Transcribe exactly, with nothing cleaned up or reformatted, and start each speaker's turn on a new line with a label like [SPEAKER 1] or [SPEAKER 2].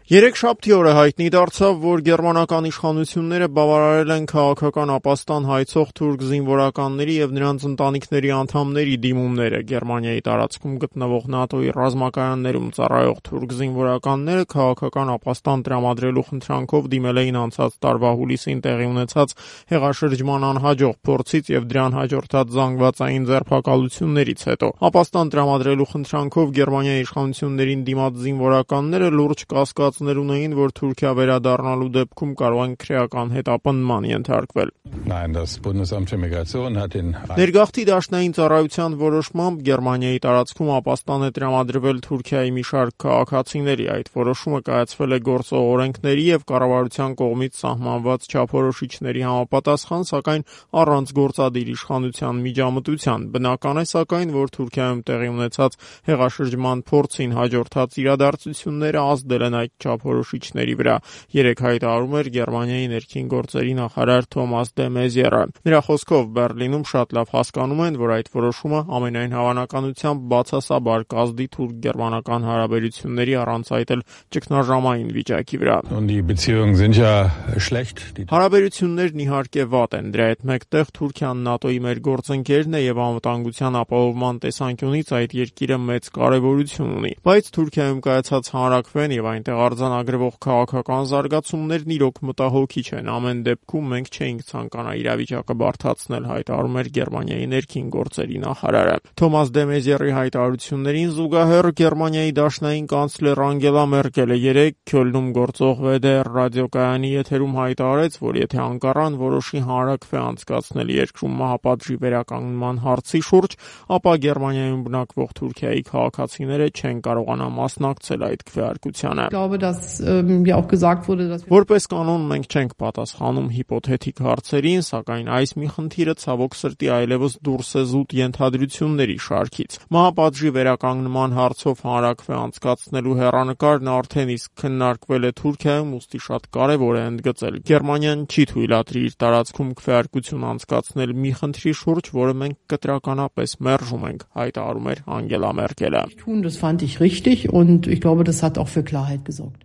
[SPEAKER 1] Երեքշաբթի օրը հայտնի դարձավ, որ գերմանական իշխանությունները բավարարել են քաղաքական ապաստան հայցող թուրք զինվորականների և նրանց ընտանիքների անդամների դիմումները։ Գերմանիայի տարածքում գտնվող ՆԱՏՕ-ի ռազմակայաններում ծառայող թուրք զինվորականները քաղաքական ապաստան տրամադրելու խնդրանքով դիմել էին անցած տարվա հուլիսին տեղի ունեցած հեղաշրջման անհաջող փորձից և դրան հաջորդած զանգվածային ձերբակալություններից հետո։ Ապաստան տրամադրելու խնդրանքով Գերմանիայի իշխանություններին դիմած զինվորականները լուրջ կասկած ունեին, որ Թուրքիա վերադառնալու դեպքում կարող են քրեական հետապնդման ենթարկվել։ Ներգաղթի դաշնային ծառայության որոշմամբ Գերմանիայի տարածքում ապաստան է տրամադրվել Թուրքիայի մի շարք քաղաքացիների։ Այդ որոշումը կայացվել է գործող օրենքների և կառավարության կողմից սահմանված չափորոշիչների համապատասխան, սակայն առանց գործադիր իշխանության միջամտության։ Բնական է, սակայն, որ Թուրքիայում տեղի ունեցած հեղաշրջման փորձին հաջորդած իրադարձությունները ազդել են այդ չափորոշիչների վրա, երեկ հայտարարում էր Գերմանիայի ներքին գործերի նախարար Թոմաս դե Մեզիերը։ Նրա խոսքով Բեռլինում շատ լավ հասկանում են, որ այդ որոշումը ամենայն հավանականությամբ բացասաբար կազդի թուրք-գերմանական հարաբերությունների, առանց այդ էլ ճգնաժամային վիճակի վրա։ Հարաբերություններն իհարկե վատ են, դրա հետ մեկտեղ Թուրքիան ՆԱՏՕ-ի մեր գործընկերն է և անվտանգության ապահովման տեսանկյունից այդ երկիրը մեծ կարևորություն ունի։ Բայց Թուրքիայում կայացած հանրաքվեն և այնտեղ արձանագրվող քաղաքական զարգացումներն իրոք մտահոգիչ են։ Ամեն դեպքում մենք չէինք ցանկանա իրավիճակը բարդացնել, հայտարարում էր Գերմանիայի ներքին գործերի նախարարը։ Թոմաս դե Մեզիերի հայտարարություններին զուգահեռ Գերմանիայի դաշնային կանցլեր Անգելա Մերկելը երեկ Քյոլնում գործող վ դե էր ռադիոկայանի եթերում հայտարարեց, որ եթե Անկարան որոշի հանրաքվե անցկացնել երկրում մահապատժի վերականգնման հարցի շուրջ, ապա Գերմանիայում բնակվող Թուրքիայի քաղաքացիները չեն կարողանա մասնակցել այդ քվեարկությանը։ Որպես կանոն մենք չենք պատասխանում հիպոթետիկ հարցերին, սակայն այս մի խնդիրը ցավոք սրտի այլևս դուրս է զուտ ենթադրությունների շարքից։ Մահապատժի վերականգնման հարցով հանրաքվե անցկացնելու հեռանկարն արդեն իսկ քննարկվել է Թուրքիայում, ուստի շատ կարևոր է ընդգծել. Գերմանիան չի թույլատրի իր տարածքում քվեարկություն անցկացնել մի խնդրի շուրջ, որը մենք կտրականապես մերժում ենք, հայտարարում էր Անգելա Մերկելը։
[SPEAKER 2] Das fand ich richtig und ich glaube, das hat auch für Klarheit gesorgt.